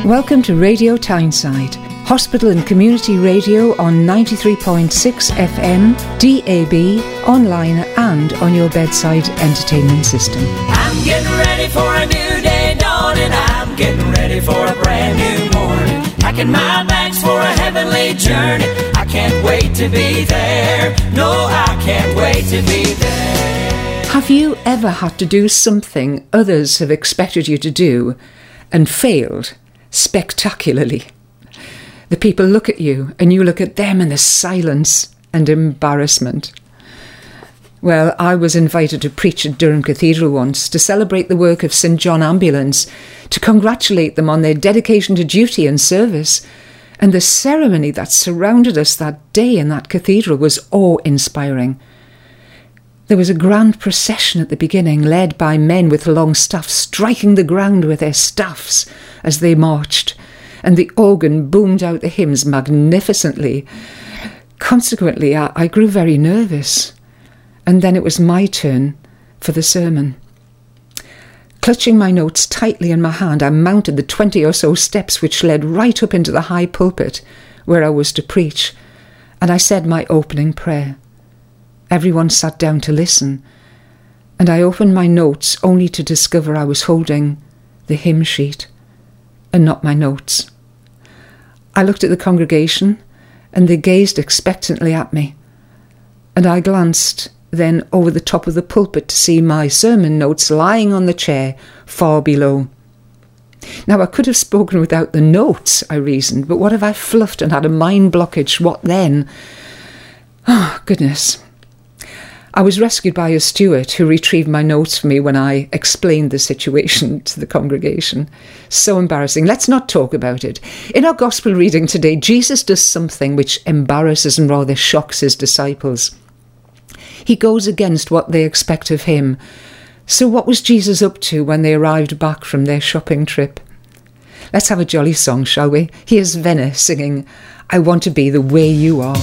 Welcome to Radio Tyneside, hospital and community radio on 93.6 FM, DAB, online and on your bedside entertainment system. I'm getting ready for a new day dawning. I'm getting ready for a brand new morning. Packing my bags for a heavenly journey. I can't wait to be there. No, I can't wait to be there. Have you ever had to do something others have expected you to do and failed spectacularly? The people look at you and you look at them and there's silence and embarrassment. Well, I was invited to preach at Durham Cathedral once to celebrate the work of St John Ambulance, to congratulate them on their dedication to duty and service. And the ceremony that surrounded us that day in that cathedral was awe-inspiring. There was a grand procession at the beginning, led by men with long staffs, striking the ground with their staffs as they marched, and the organ boomed out the hymns magnificently. Consequently, I grew very nervous, and then it was my turn for the sermon. Clutching my notes tightly in my hand, I mounted the 20 or so steps which led right up into the high pulpit where I was to preach, and I said my opening prayer. Everyone sat down to listen, and I opened my notes only to discover I was holding the hymn sheet and not my notes. I looked at the congregation, and they gazed expectantly at me, and I glanced then over the top of the pulpit to see my sermon notes lying on the chair far below. Now, I could have spoken without the notes, I reasoned, but what if I fluffed and had a mind blockage? What then? Oh, goodness. I was rescued by a steward who retrieved my notes for me when I explained the situation to the congregation. So embarrassing. Let's not talk about it. In our gospel reading today, Jesus does something which embarrasses and rather shocks his disciples. He goes against what they expect of him. So what was Jesus up to when they arrived back from their shopping trip? Let's have a jolly song, shall we? Here's Venna singing, "I Want to Be the Way You Are."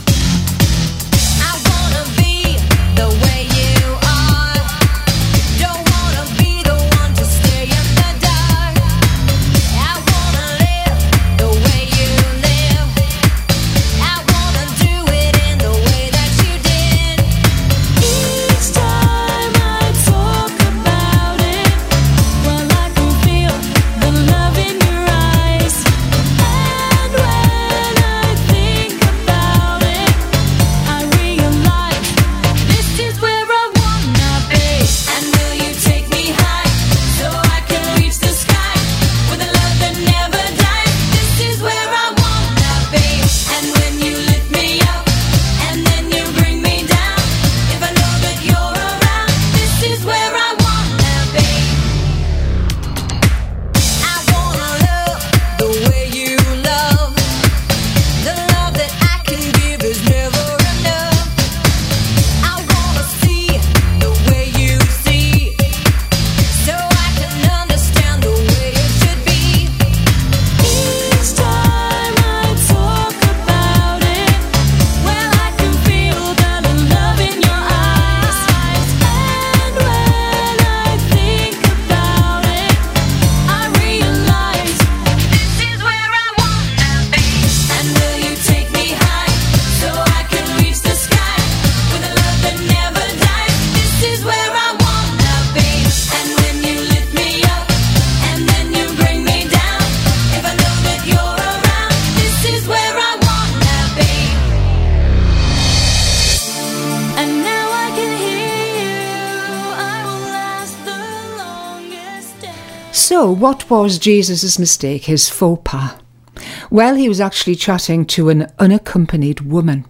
So, what was Jesus' mistake, his faux pas? Well, he was actually chatting to an unaccompanied woman.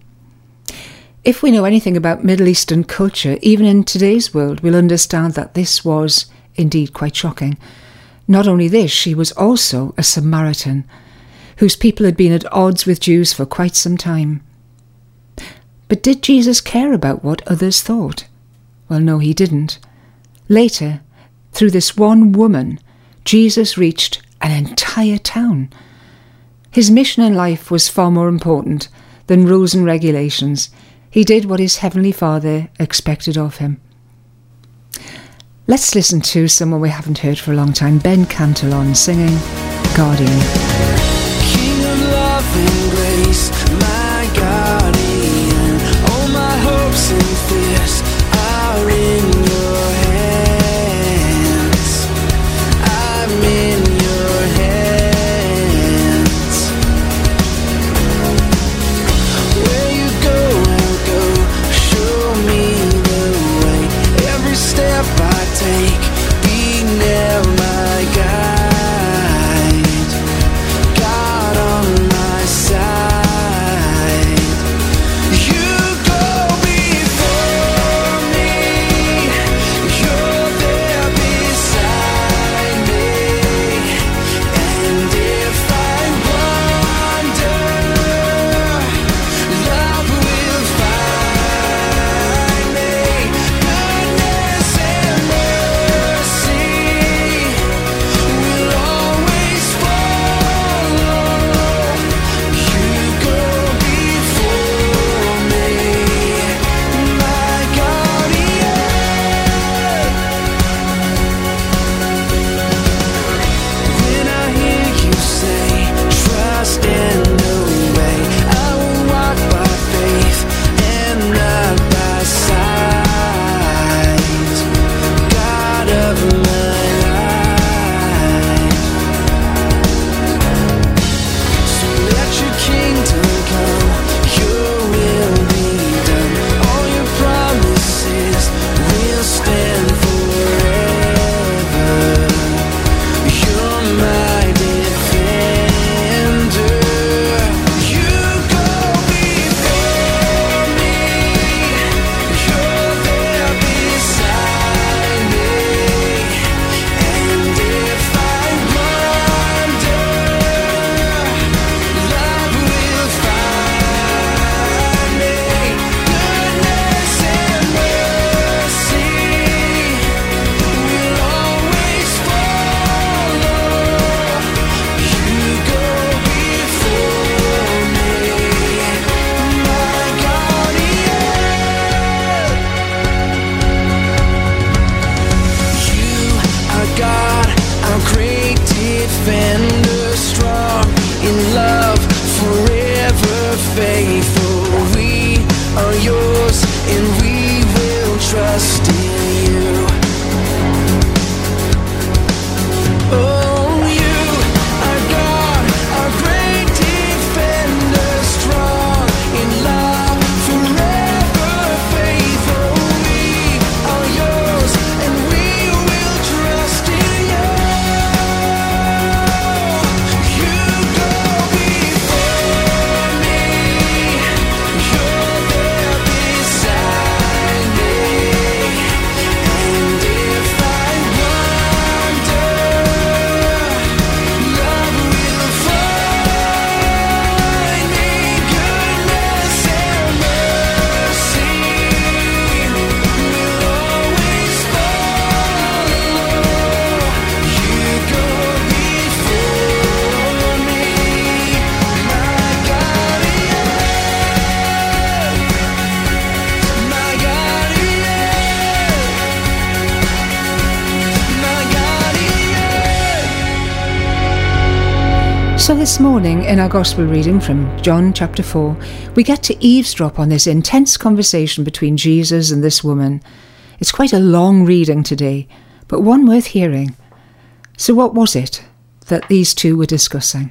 If we know anything about Middle Eastern culture, even in today's world, we'll understand that this was indeed quite shocking. Not only this, she was also a Samaritan, whose people had been at odds with Jews for quite some time. But did Jesus care about what others thought? Well, no, he didn't. Later, through this one woman, Jesus reached an entire town. His mission in life was far more important than rules and regulations. He did what his Heavenly Father expected of him. Let's listen to someone we haven't heard for a long time, Ben Cantillon, singing guardian. King of love and grace, my guardian. All my hopes and fears are in your hands. I'm in your hands. Where you go, I'll go. Show me the way. Every step I take, be near my guide. God on my side. You go before me. You're there beside me. And if I wander, love will find me. Goodness and mercy will always follow. You go before me, my guardian. When I hear you say, trust and obey, I will walk by faith and not by sight. God of my life. So let your kingdom come, your will be done. All your promises will stand forever. You're my defender. You go before me. You're there beside me. And if I wander, love will find me. Goodness and mercy will always follow. You go before me, my guardian. You are God, our great defender, strong in love, forever faithful. We are yours and we will trust in you. Oh, you are God, our great defender, strong in love, forever faithful. We are yours and we will trust in you. You go before me. You're there beside me. And if I wander, love will find me. Goodness and mercy will always follow. You go before me, my guardian, my guardian. So this morning in our Gospel reading from John chapter 4, we get to eavesdrop on this intense conversation between Jesus and this woman. It's quite a long reading today, but one worth hearing. So what was it that these two were discussing?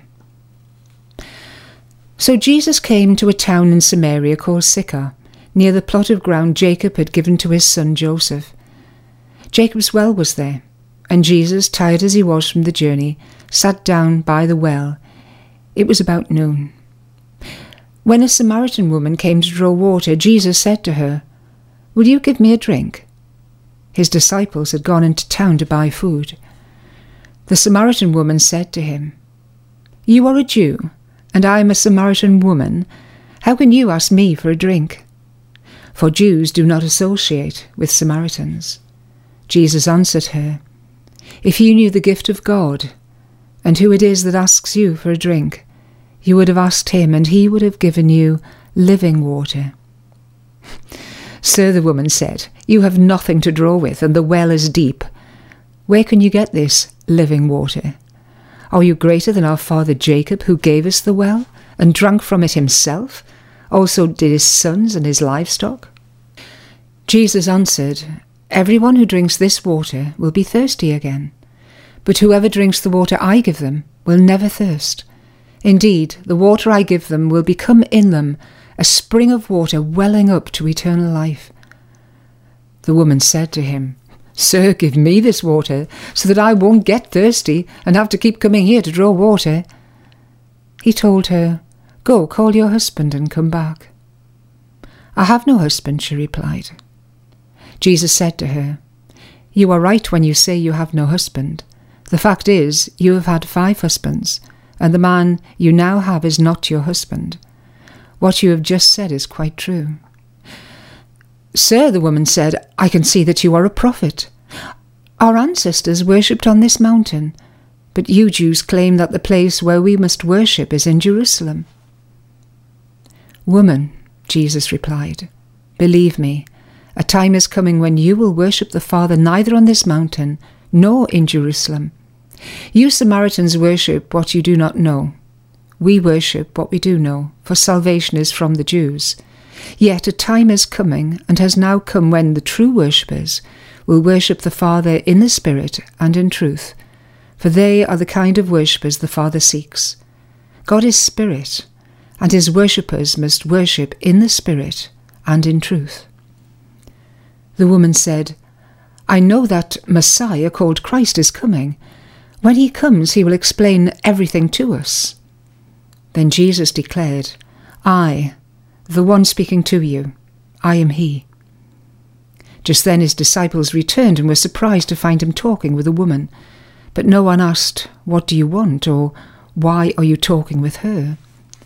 So Jesus came to a town in Samaria called Sychar, near the plot of ground Jacob had given to his son Joseph. Jacob's well was there, and Jesus, tired as he was from the journey, sat down by the well. It was about noon. When a Samaritan woman came to draw water, Jesus said to her, "Will you give me a drink?" His disciples had gone into town to buy food. The Samaritan woman said to him, "You are a Jew, and I am a Samaritan woman. How can you ask me for a drink?" For Jews do not associate with Samaritans. Jesus answered her, "If you knew the gift of God, and who it is that asks you for a drink, you would have asked him, and he would have given you living water." "Sir," the woman said, "you have nothing to draw with, and the well is deep. Where can you get this living water? Are you greater than our father Jacob, who gave us the well, and drank from it himself? Also did his sons and his livestock?" Jesus answered, "Everyone who drinks this water will be thirsty again. But whoever drinks the water I give them will never thirst. Indeed, the water I give them will become in them a spring of water welling up to eternal life." The woman said to him, "Sir, give me this water, so that I won't get thirsty and have to keep coming here to draw water." He told her, "Go, call your husband and come back." "I have no husband," she replied. Jesus said to her, "You are right when you say you have no husband. The fact is, you have had 5 husbands, and the man you now have is not your husband. What you have just said is quite true." "Sir," the woman said, "I can see that you are a prophet. Our ancestors worshipped on this mountain, but you Jews claim that the place where we must worship is in Jerusalem." "Woman," Jesus replied, "believe me, a time is coming when you will worship the Father neither on this mountain nor in Jerusalem. You Samaritans worship what you do not know. We worship what we do know, for salvation is from the Jews. Yet a time is coming, and has now come, when the true worshippers will worship the Father in the Spirit and in truth, for they are the kind of worshippers the Father seeks. God is Spirit, and his worshippers must worship in the Spirit and in truth." The woman said, "I know that Messiah called Christ is coming. When he comes, he will explain everything to us." Then Jesus declared, "I, the one speaking to you, I am he." Just then his disciples returned and were surprised to find him talking with a woman. But no one asked, "What do you want?" or "Why are you talking with her?"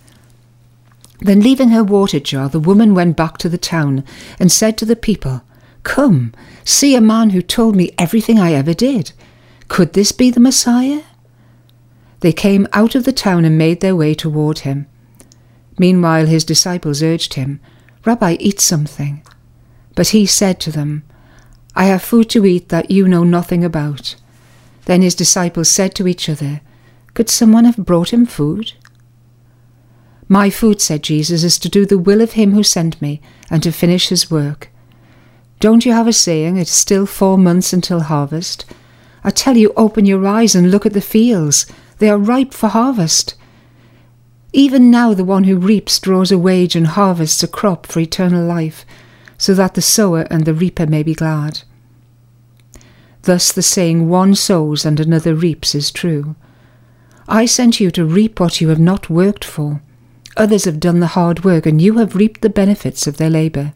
Then leaving her water jar, the woman went back to the town and said to the people, "Come, see a man who told me everything I ever did. Could this be the Messiah?" They came out of the town and made their way toward him. Meanwhile his disciples urged him, "Rabbi, eat something." But he said to them, "I have food to eat that you know nothing about." Then his disciples said to each other, "Could someone have brought him food?" "My food," said Jesus, "is to do the will of him who sent me and to finish his work. Don't you have a saying, 'It's still 4 months until harvest'? I tell you, open your eyes and look at the fields. They are ripe for harvest. Even now the one who reaps draws a wage and harvests a crop for eternal life, so that the sower and the reaper may be glad." Thus the saying, "One sows and another reaps," is true. I sent you to reap what you have not worked for. Others have done the hard work, and you have reaped the benefits of their labour.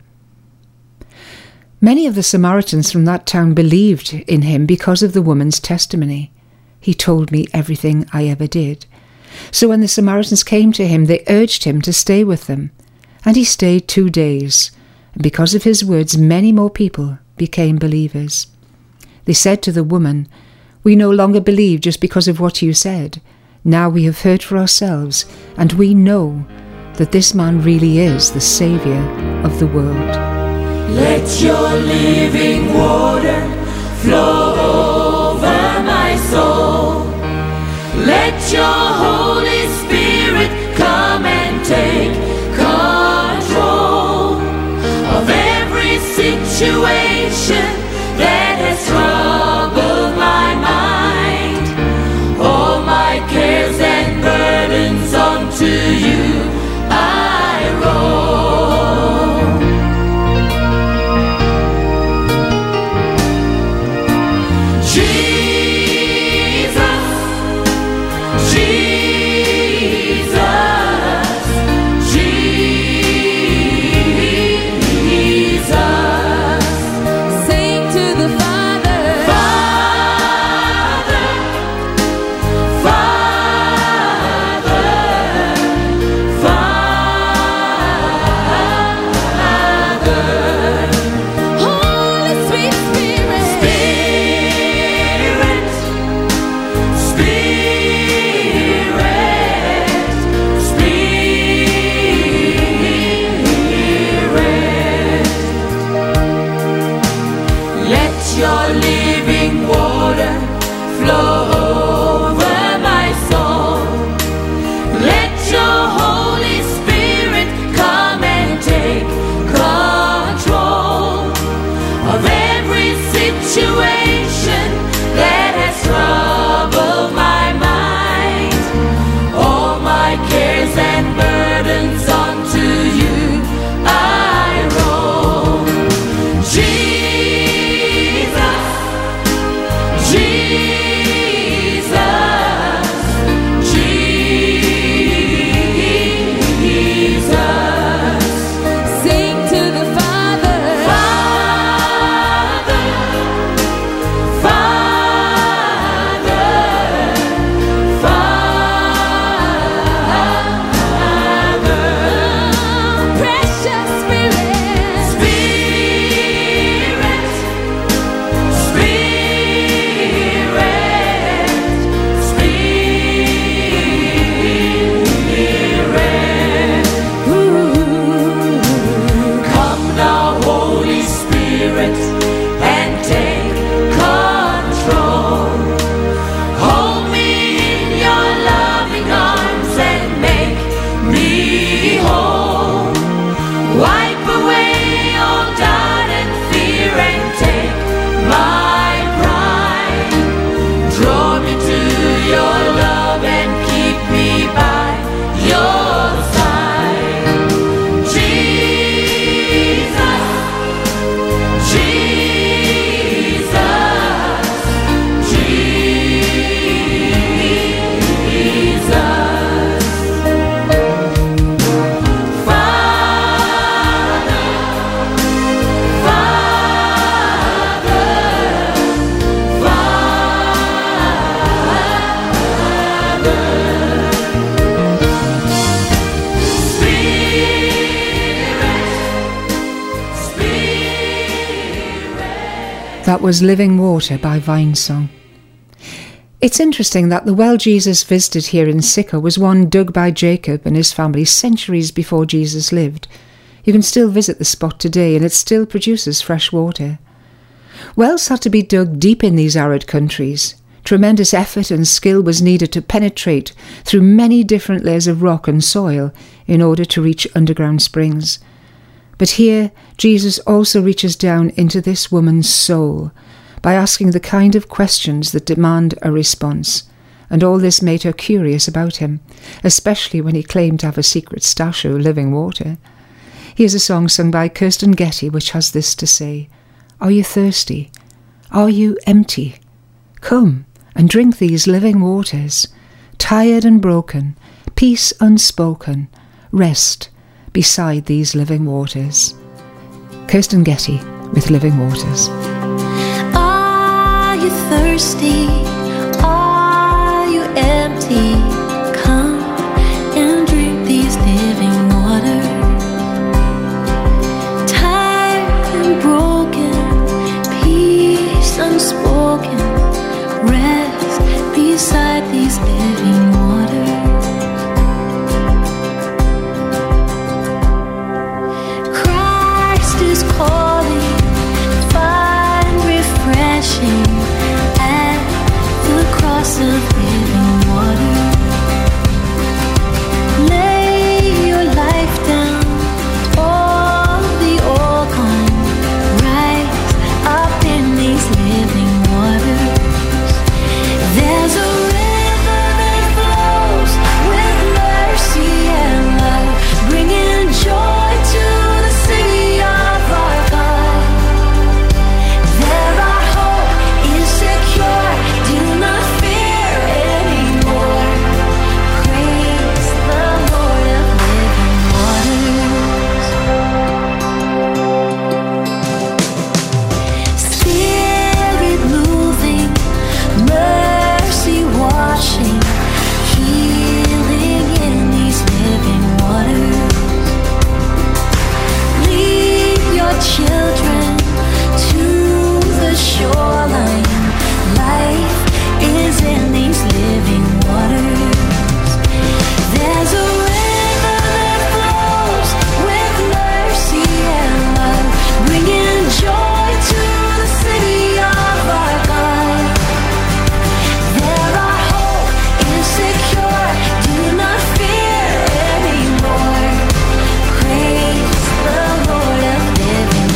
Many of the Samaritans from that town believed in him because of the woman's testimony. "He told me everything I ever did." So when the Samaritans came to him, they urged him to stay with them. And he stayed 2 days. And because of his words, many more people became believers. They said to the woman, "We no longer believe just because of what you said. Now we have heard for ourselves, and we know that this man really is the Saviour of the world." Let your living water flow over my soul. Let your Holy Spirit come and take control of every situation that has troubled my mind. All my cares and burdens unto you I roll. Jesus, Jesus. That was Living Water by Vinesong. It's interesting that the well Jesus visited here in Sychar was one dug by Jacob and his family centuries before Jesus lived. You can still visit the spot today and it still produces fresh water. Wells had to be dug deep in these arid countries. Tremendous effort and skill was needed to penetrate through many different layers of rock and soil in order to reach underground springs. But here, Jesus also reaches down into this woman's soul by asking the kind of questions that demand a response, and all this made her curious about him, especially when he claimed to have a secret stash of living water. Here's a song sung by Kirsten Getty which has this to say: "Are you thirsty? Are you empty? Come and drink these living waters. Tired and broken, peace unspoken, rest beside these living waters." Kirsten Getty with Living Waters. Are you thirsty? Are you empty? Come and drink these living waters. Tired and broken, peace unspoken, rest beside these living waters. Is calling, find refreshing at the cross of living water. Lay your life down, all the old gone, rise up in these living waters. There's a river that flows with mercy and love, bringing joy to the city of our God. There our hope is secure, do not fear anymore. Praise the Lord of living waters. Spirit moving, mercy washing, healing in these living waters. Lead your children to the shoreline. Life is in these living waters. There's a river that flows with mercy and love, bringing joy to the city of our God. There our hope is secure, do not fear anymore. Praise the Lord of living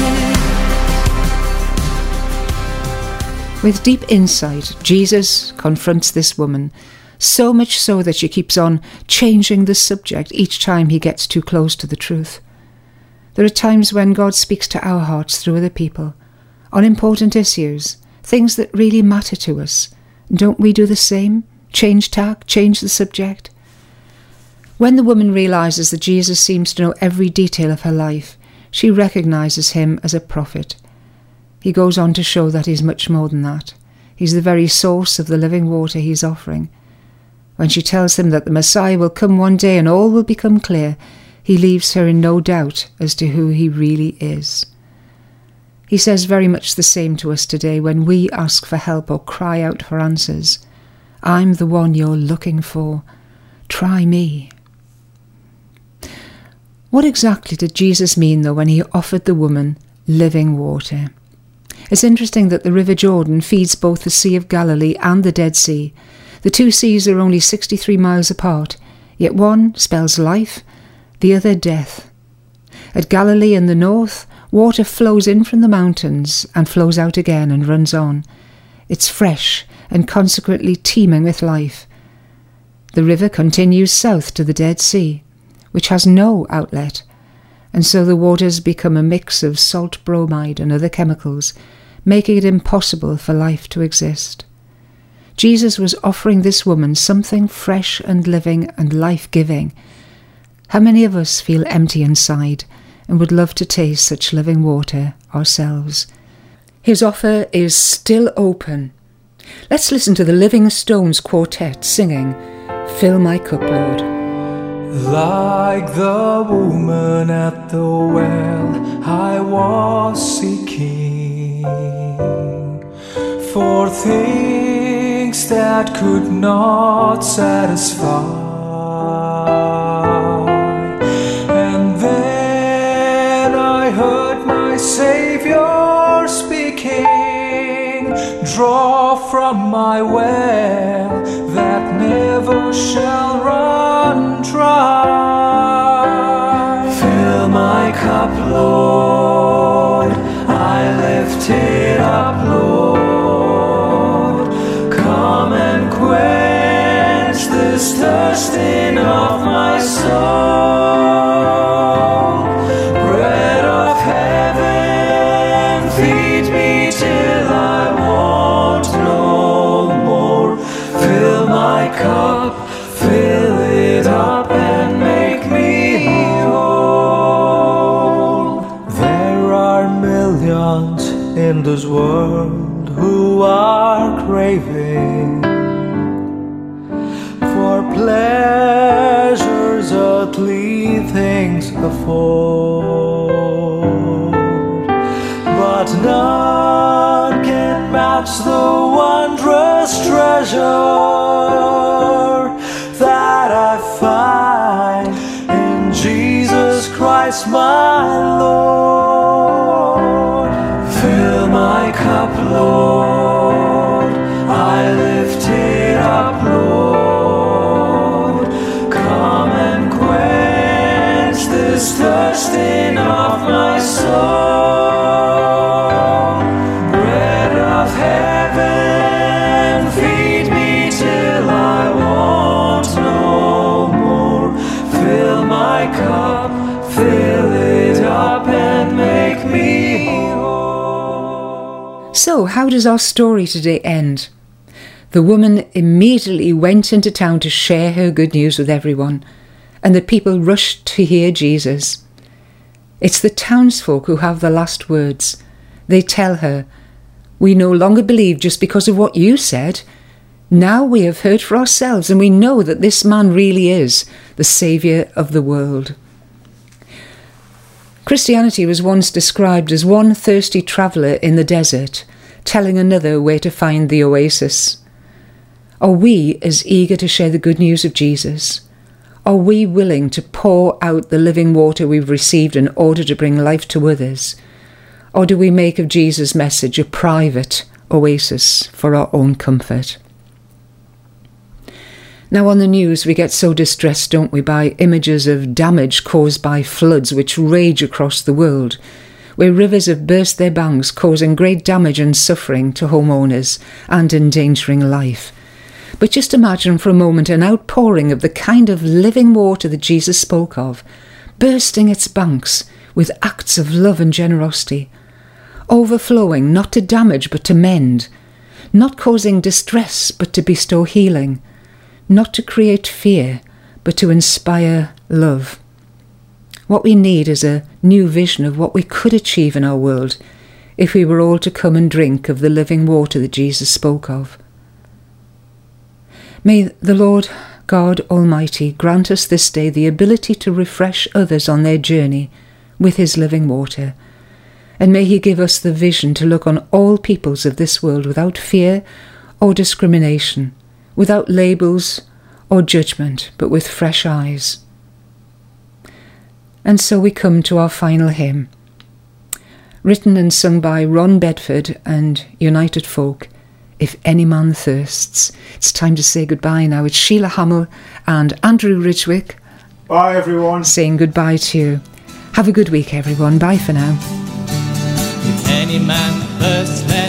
waters. With deep insight, Jesus confronts this woman, so much so that she keeps on changing the subject each time he gets too close to the truth. There are times when God speaks to our hearts through other people, on important issues, things that really matter to us. Don't we do the same? Change tack, change the subject? When the woman realizes that Jesus seems to know every detail of her life, she recognizes him as a prophet. He goes on to show that he's much more than that. He's the very source of the living water he's offering. When she tells him that the Messiah will come one day and all will become clear, he leaves her in no doubt as to who he really is. He says very much the same to us today when we ask for help or cry out for answers. I'm the one you're looking for. Try me. What exactly did Jesus mean, though, when he offered the woman living water? It's interesting that the River Jordan feeds both the Sea of Galilee and the Dead Sea. The two seas are only 63 miles apart, yet one spells life, the other death. At Galilee in the north, water flows in from the mountains and flows out again and runs on. It's fresh and consequently teeming with life. The river continues south to the Dead Sea, which has no outlet, and so the waters become a mix of salt bromide and other chemicals, making it impossible for life to exist. Jesus was offering this woman something fresh and living and life-giving. How many of us feel empty inside and would love to taste such living water ourselves? His offer is still open. Let's listen to the Living Stones Quartet singing, "Fill My Cup, Lord." Like the woman at the well, I was seeking for things that could not satisfy. And then I heard my Savior speaking, draw from my well that never shall run dry. Fill my cup, Lord, I lift it up, Lord. Come and quench this thirsting of my soul. Bread of heaven, feed me till I want no more. Fill my cup, fill it up and make me whole. There are millions in this world who are craving for pleasures earthly things afford, but none can match the wondrous treasure that I find in Jesus Christ my Lord. Fill my cup, Lord, I lift it up, Lord. Come and quench this thirsting of my soul. Bread of heaven, feed me till I want no more. Fill my cup, fill it up and make me whole. So, how does our story today end? The woman immediately went into town to share her good news with everyone, and the people rushed to hear Jesus. It's the townsfolk who have the last words. They tell her, "We no longer believe just because of what you said. Now we have heard for ourselves, and we know that this man really is the Saviour of the world." Christianity was once described as one thirsty traveller in the desert, telling another where to find the oasis. Are we as eager to share the good news of Jesus? Are we willing to pour out the living water we've received in order to bring life to others? Or do we make of Jesus' message a private oasis for our own comfort? Now on the news we get so distressed, don't we, by images of damage caused by floods which rage across the world, where rivers have burst their banks, causing great damage and suffering to homeowners and endangering life. But just imagine for a moment an outpouring of the kind of living water that Jesus spoke of, bursting its banks with acts of love and generosity, overflowing not to damage but to mend, not causing distress but to bestow healing, not to create fear but to inspire love. What we need is a new vision of what we could achieve in our world if we were all to come and drink of the living water that Jesus spoke of. May the Lord God Almighty grant us this day the ability to refresh others on their journey with his living water, and may he give us the vision to look on all peoples of this world without fear or discrimination, without labels or judgment, but with fresh eyes. And so we come to our final hymn, written and sung by Ron Bedford and United Folk, If Any Man Thirsts. It's time to say goodbye now. It's Sheila Hamill and Andrew Ridgwick. Bye everyone. Saying goodbye to you. Have a good week everyone. Bye for now. If any man thirsts, let